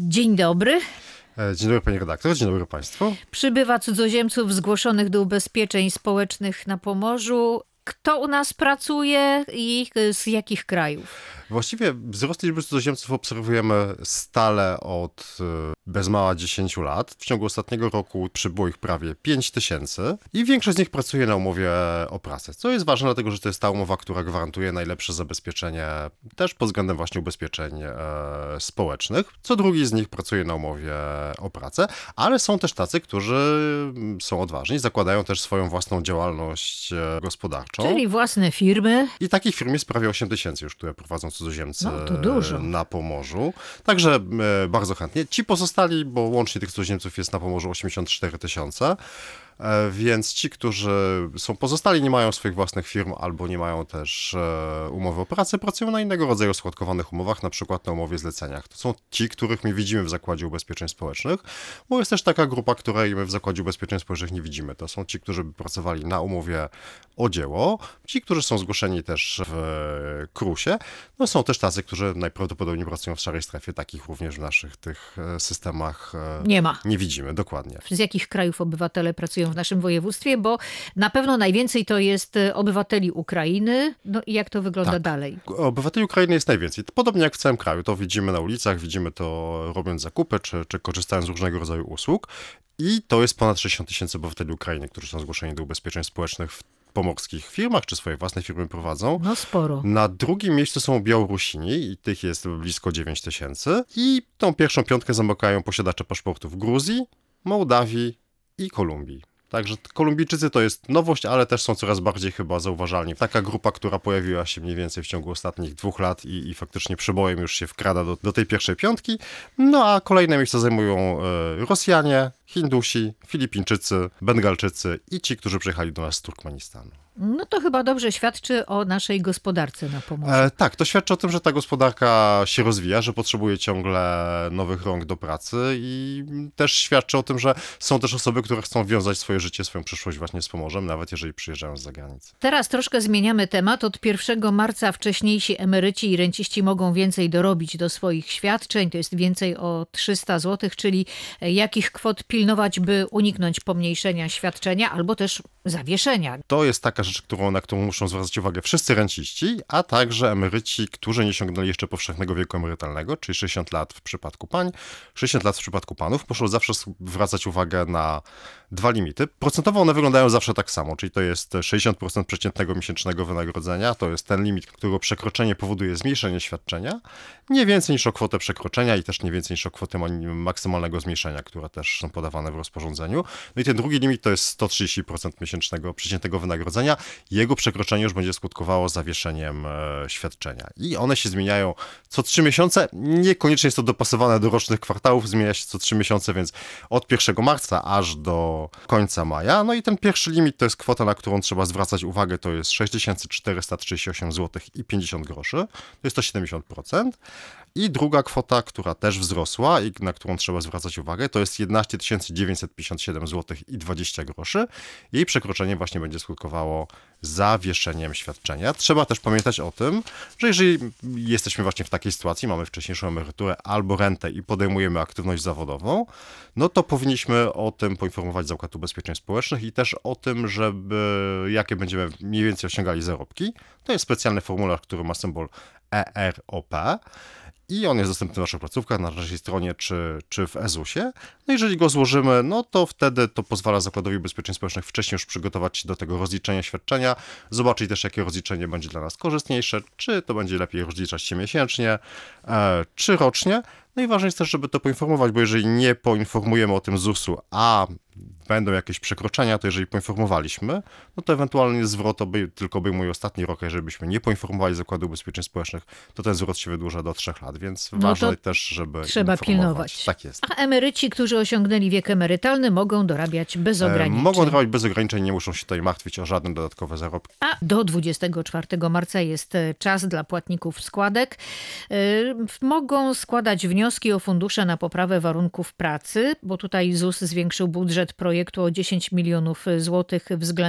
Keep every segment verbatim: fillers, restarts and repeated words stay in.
Dzień dobry. Dzień dobry pani redaktor, dzień dobry państwu. Przybywa cudzoziemców zgłoszonych do ubezpieczeń społecznych na Pomorzu. Kto u nas pracuje i z jakich krajów? Właściwie wzrost liczby cudzoziemców obserwujemy stale od bez mała dziesięciu lat. W ciągu ostatniego roku przybyło ich prawie pięć tysięcy i większość z nich pracuje na umowie o pracę, co jest ważne, dlatego że to jest ta umowa, która gwarantuje najlepsze zabezpieczenie też pod względem właśnie ubezpieczeń e, społecznych. Co drugi z nich pracuje na umowie o pracę, ale są też tacy, którzy są odważni, zakładają też swoją własną działalność gospodarczą. Czyli własne firmy. I takich firm jest prawie osiem tysięcy już, które prowadzą cudzoziemcy no, to dużo. na Pomorzu. Także e, bardzo chętnie. Ci pozostali, bo łącznie tych cudzoziemców jest na Pomorzu osiemdziesiąt cztery tysiące, e, więc ci, którzy są pozostali, nie mają swoich własnych firm albo nie mają też e, umowy o pracę, pracują na innego rodzaju składkowanych umowach, na przykład na umowie zleceniach. To są ci, których my widzimy w Zakładzie Ubezpieczeń Społecznych, bo jest też taka grupa, której my w Zakładzie Ubezpieczeń Społecznych nie widzimy. To są ci, którzy by pracowali na umowie o dzieło, ci, którzy są zgłoszeni też w KRUS-ie. No są też tacy, którzy najprawdopodobniej pracują w szarej strefie, takich również w naszych tych systemach nie ma. Nie widzimy, dokładnie. Z jakich krajów obywatele pracują w naszym województwie, bo na pewno najwięcej to jest obywateli Ukrainy. No i jak to wygląda tak. dalej? Obywateli Ukrainy jest najwięcej. Podobnie jak w całym kraju. To widzimy na ulicach, widzimy to robiąc zakupy, czy, czy korzystając z różnego rodzaju usług. I to jest ponad sześćdziesiąt tysięcy obywateli Ukrainy, którzy są zgłoszeni do ubezpieczeń społecznych w pomorskich firmach, czy swoje własne firmy prowadzą. No sporo. Na drugim miejscu są Białorusini i tych jest blisko dziewięć tysięcy. I tą pierwszą piątkę zamykają posiadacze paszportów Gruzji, Mołdawii i Kolumbii. Także Kolumbijczycy to jest nowość, ale też są coraz bardziej chyba zauważalni. Taka grupa, która pojawiła się mniej więcej w ciągu ostatnich dwóch lat i, i faktycznie przybojem już się wkrada do, do tej pierwszej piątki. No a kolejne miejsca zajmują y, Rosjanie, Hindusi, Filipińczycy, Bengalczycy i ci, którzy przyjechali do nas z Turkmenistanu. No to chyba dobrze świadczy o naszej gospodarce na Pomorzu. E, tak, to świadczy o tym, że ta gospodarka się rozwija, że potrzebuje ciągle nowych rąk do pracy i też świadczy o tym, że są też osoby, które chcą wiązać swoje życie, swoją przyszłość właśnie z Pomorzem, nawet jeżeli przyjeżdżają z zagranicy. Teraz troszkę zmieniamy temat. Od pierwszego marca wcześniejsi emeryci i renciści mogą więcej dorobić do swoich świadczeń. To jest więcej o trzysta złotych, czyli jakich kwot pilnować, by uniknąć pomniejszenia świadczenia albo też zawieszenia. To jest taka rzecz, którą, na którą muszą zwracać uwagę wszyscy renciści, a także emeryci, którzy nie osiągnęli jeszcze powszechnego wieku emerytalnego, czyli sześćdziesiąt lat w przypadku pań, sześćdziesiąt lat w przypadku panów. Muszą zawsze zwracać uwagę na dwa limity. Procentowo one wyglądają zawsze tak samo, czyli to jest sześćdziesiąt procent przeciętnego miesięcznego wynagrodzenia, to jest ten limit, którego przekroczenie powoduje zmniejszenie świadczenia, nie więcej niż o kwotę przekroczenia i też nie więcej niż o kwotę maksymalnego zmniejszenia, które też są podawane w rozporządzeniu. No i ten drugi limit to jest sto trzydzieści procent miesięcznego przeciętnego wynagrodzenia. Jego przekroczenie już będzie skutkowało zawieszeniem e, świadczenia. I one się zmieniają co trzy miesiące. Niekoniecznie jest to dopasowane do rocznych kwartałów, zmienia się co trzy miesiące, więc od pierwszego marca aż do końca maja. No i ten pierwszy limit to jest kwota, na którą trzeba zwracać uwagę, to jest sześć tysięcy czterysta trzydzieści osiem złotych i pięćdziesiąt groszy. To jest to siedemdziesiąt procent. I druga kwota, która też wzrosła i na którą trzeba zwracać uwagę, to jest jedenaście tysięcy dziewięćset pięćdziesiąt siedem złotych i dwadzieścia groszy. Jej przekroczenie właśnie będzie skutkowało zawieszeniem świadczenia. Trzeba też pamiętać o tym, że jeżeli jesteśmy właśnie w takiej sytuacji, mamy wcześniejszą emeryturę albo rentę i podejmujemy aktywność zawodową, no to powinniśmy o tym poinformować Zakład Ubezpieczeń Społecznych i też o tym, żeby jakie będziemy mniej więcej osiągali zarobki. To jest specjalny formularz, który ma symbol E R O P. I on jest dostępny w naszych placówkach, na naszej stronie czy, czy w E Z U S-ie. No jeżeli go złożymy, no to wtedy to pozwala Zakładowi Ubezpieczeń Społecznych wcześniej już przygotować się do tego rozliczenia świadczenia, zobaczyć też, jakie rozliczenie będzie dla nas korzystniejsze, czy to będzie lepiej rozliczać się miesięcznie, e, czy rocznie. No i ważne jest też, żeby to poinformować, bo jeżeli nie poinformujemy o tym Z U S-u, a będą jakieś przekroczenia, to jeżeli poinformowaliśmy, no to ewentualnie zwrot obej- tylko obejmuje ostatni rok, a jeżeli byśmy nie poinformowali Zakładu Ubezpieczeń Społecznych, to ten zwrot się wydłuża do trzech lat, więc no ważne też, żeby trzeba informować. pilnować. Tak jest. A emeryci, którzy osiągnęli wiek emerytalny, mogą dorabiać bez ograniczeń. E, mogą dorabiać bez ograniczeń, nie muszą się tutaj martwić o żadne dodatkowe zarobki. A do dwudziestego czwartego marca jest czas dla płatników składek. E, mogą składać wnioski o fundusze na poprawę warunków pracy, bo tutaj Z U S zwiększył budżet projektu o dziesięć milionów złotych względem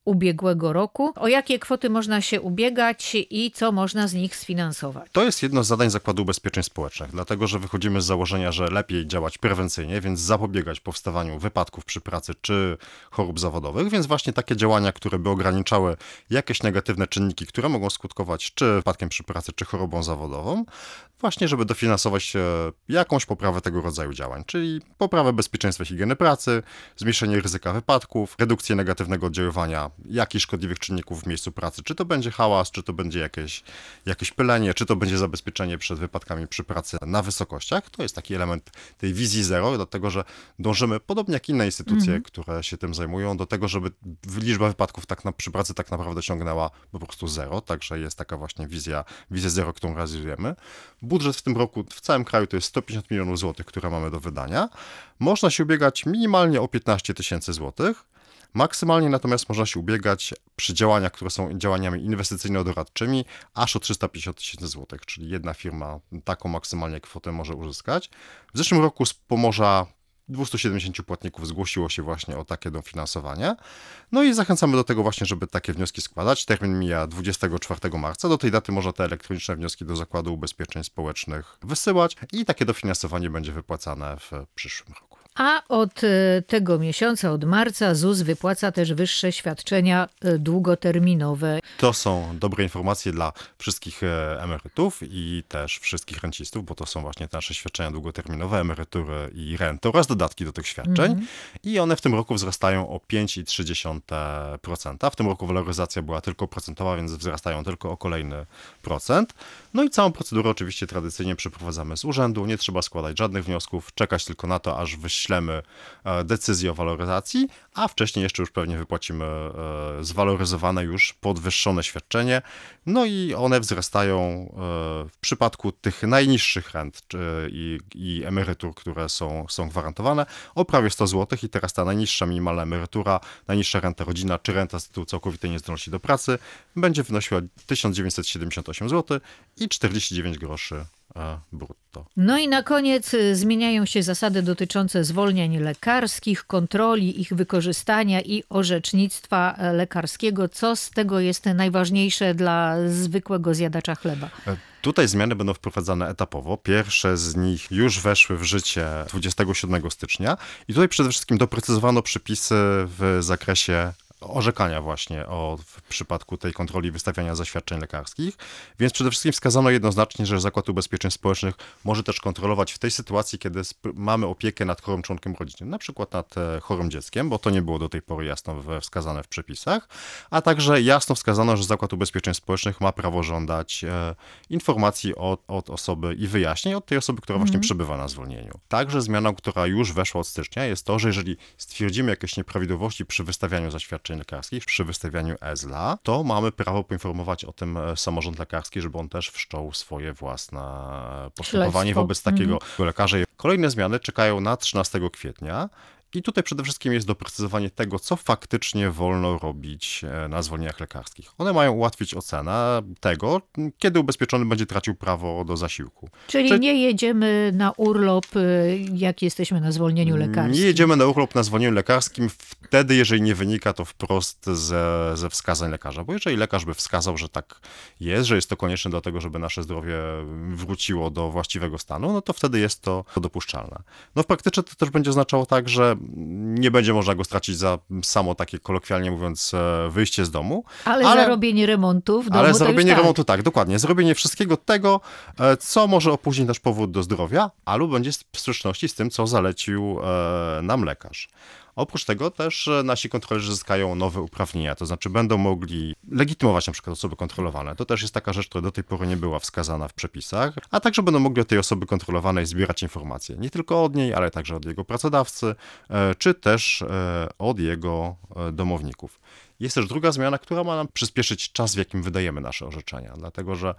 ubiegłego roku. O jakie kwoty można się ubiegać i co można z nich sfinansować? To jest jedno z zadań Zakładu Ubezpieczeń Społecznych, dlatego że wychodzimy z założenia, że lepiej działać prewencyjnie, więc zapobiegać powstawaniu wypadków przy pracy czy chorób zawodowych, więc właśnie takie działania, które by ograniczały jakieś negatywne czynniki, które mogą skutkować czy wypadkiem przy pracy, czy chorobą zawodową, właśnie żeby dofinansować jakąś poprawę tego rodzaju działań, czyli poprawę bezpieczeństwa i higieny pracy, zmniejszenie ryzyka wypadków, redukcję negatywnego oddziaływania jakichś szkodliwych czynników w miejscu pracy, czy to będzie hałas, czy to będzie jakieś, jakieś pylenie, czy to będzie zabezpieczenie przed wypadkami przy pracy na wysokościach. To jest taki element tej wizji zero, dlatego że dążymy, podobnie jak inne instytucje, mm. które się tym zajmują, do tego, żeby liczba wypadków tak na, przy pracy tak naprawdę ciągnęła po prostu zero, także jest taka właśnie wizja, wizja zero, którą realizujemy. Budżet w tym roku w całym kraju to jest sto pięćdziesiąt milionów złotych, które mamy do wydania. Można się ubiegać minimalnie o piętnaście tysięcy złotych. Maksymalnie natomiast można się ubiegać przy działaniach, które są działaniami inwestycyjno-doradczymi, aż o trzysta pięćdziesiąt tysięcy złotych, czyli jedna firma taką maksymalnie kwotę może uzyskać. W zeszłym roku z Pomorza dwieście siedemdziesiąt płatników zgłosiło się właśnie o takie dofinansowanie. No i zachęcamy do tego właśnie, żeby takie wnioski składać. Termin mija dwudziestego czwartego marca. Do tej daty można te elektroniczne wnioski do Zakładu Ubezpieczeń Społecznych wysyłać i takie dofinansowanie będzie wypłacane w przyszłym roku. A od tego miesiąca, od marca, Z U S wypłaca też wyższe świadczenia długoterminowe. To są dobre informacje dla wszystkich emerytów i też wszystkich rencistów, bo to są właśnie te nasze świadczenia długoterminowe, emerytury i renty oraz dodatki do tych świadczeń. Mm. I one w tym roku wzrastają o pięć przecinek trzy procent. W tym roku waloryzacja była tylko procentowa, więc wzrastają tylko o kolejny procent. No i całą procedurę oczywiście tradycyjnie przeprowadzamy z urzędu. Nie trzeba składać żadnych wniosków, czekać tylko na to, aż wyślemy decyzję o waloryzacji, a wcześniej jeszcze już pewnie wypłacimy zwaloryzowane już podwyższone świadczenie. No i one wzrastają w przypadku tych najniższych rent i, i emerytur, które są, są gwarantowane, o prawie sto złotych i teraz ta najniższa minimalna emerytura, najniższa renta rodzina czy renta z tytułu całkowitej niezdolności do pracy będzie wynosiła tysiąc dziewięćset siedemdziesiąt osiem złotych i czterdzieści dziewięć groszy brutto. No i na koniec zmieniają się zasady dotyczące zwolnień lekarskich, kontroli ich wykorzystania i orzecznictwa lekarskiego. Co z tego jest najważniejsze dla zwykłego zjadacza chleba? Tutaj zmiany będą wprowadzane etapowo. Pierwsze z nich już weszły w życie dwudziestego siódmego stycznia i tutaj przede wszystkim doprecyzowano przepisy w zakresie orzekania właśnie o, w przypadku tej kontroli wystawiania zaświadczeń lekarskich. Więc przede wszystkim wskazano jednoznacznie, że Zakład Ubezpieczeń Społecznych może też kontrolować w tej sytuacji, kiedy mamy opiekę nad chorym członkiem rodziny, na przykład nad chorym dzieckiem, bo to nie było do tej pory jasno wskazane w przepisach, a także jasno wskazano, że Zakład Ubezpieczeń Społecznych ma prawo żądać e, informacji od, od osoby i wyjaśnień od tej osoby, która właśnie mm. przebywa na zwolnieniu. Także zmianą, która już weszła od stycznia, jest to, że jeżeli stwierdzimy jakieś nieprawidłowości przy wystawianiu zaświadczeń lekarskich, przy wystawianiu E Z L A, to mamy prawo poinformować o tym samorząd lekarski, żeby on też wszczął swoje własne postępowanie Śledztwo. wobec takiego mhm. lekarza. Kolejne zmiany czekają na trzynastego kwietnia. I tutaj przede wszystkim jest doprecyzowanie tego, co faktycznie wolno robić na zwolnieniach lekarskich. One mają ułatwić ocenę tego, kiedy ubezpieczony będzie tracił prawo do zasiłku. Czyli Czy... nie jedziemy na urlop, jak jesteśmy na zwolnieniu lekarskim. Nie jedziemy na urlop na zwolnieniu lekarskim wtedy, jeżeli nie wynika to wprost ze, ze wskazań lekarza. Bo jeżeli lekarz by wskazał, że tak jest, że jest to konieczne dlatego, żeby nasze zdrowie wróciło do właściwego stanu, no to wtedy jest to dopuszczalne. No w praktyce to też będzie oznaczało tak, że nie będzie można go stracić za samo takie, kolokwialnie mówiąc, wyjście z domu. Ale, ale za robienie remontu w domu Ale za robienie tak. remontu, tak, dokładnie. Zrobienie wszystkiego tego, co może opóźnić nasz powód do zdrowia, albo będzie w sprzeczności z tym, co zalecił nam lekarz. Oprócz tego też nasi kontrolerzy zyskają nowe uprawnienia, to znaczy będą mogli legitymować na przykład osoby kontrolowane. To też jest taka rzecz, która do tej pory nie była wskazana w przepisach, a także będą mogli od tej osoby kontrolowanej zbierać informacje. Nie tylko od niej, ale także od jego pracodawcy, czy też od jego domowników. Jest też druga zmiana, która ma nam przyspieszyć czas, w jakim wydajemy nasze orzeczenia, dlatego że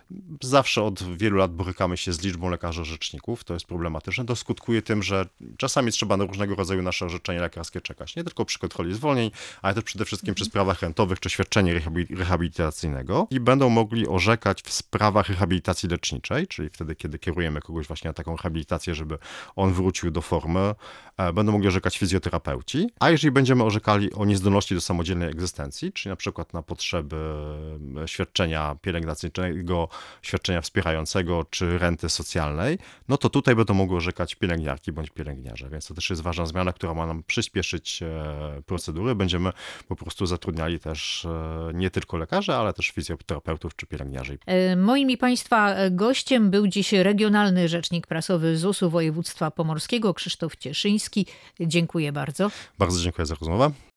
zawsze od wielu lat borykamy się z liczbą lekarzy orzeczników, to jest problematyczne, to skutkuje tym, że czasami trzeba na różnego rodzaju nasze orzeczenia lekarskie czekać, nie tylko przy kontroli zwolnień, ale też przede wszystkim przy sprawach rentowych czy świadczenia rehabilitacyjnego i będą mogli orzekać w sprawach rehabilitacji leczniczej, czyli wtedy, kiedy kierujemy kogoś właśnie na taką rehabilitację, żeby on wrócił do formy, będą mogli orzekać fizjoterapeuci, a jeżeli będziemy orzekali o niezdolności do samodzielnej egzystencji, czyli na przykład na potrzeby świadczenia pielęgnacyjnego, świadczenia wspierającego czy renty socjalnej, no to tutaj będą mogły orzekać pielęgniarki bądź pielęgniarze. Więc to też jest ważna zmiana, która ma nam przyspieszyć procedury. Będziemy po prostu zatrudniali też nie tylko lekarzy, ale też fizjoterapeutów czy pielęgniarzy. Moim i Państwa gościem był dziś Regionalny Rzecznik Prasowy Z U S u Województwa Pomorskiego Krzysztof Cieszyński. Dziękuję bardzo. Bardzo dziękuję za rozmowę.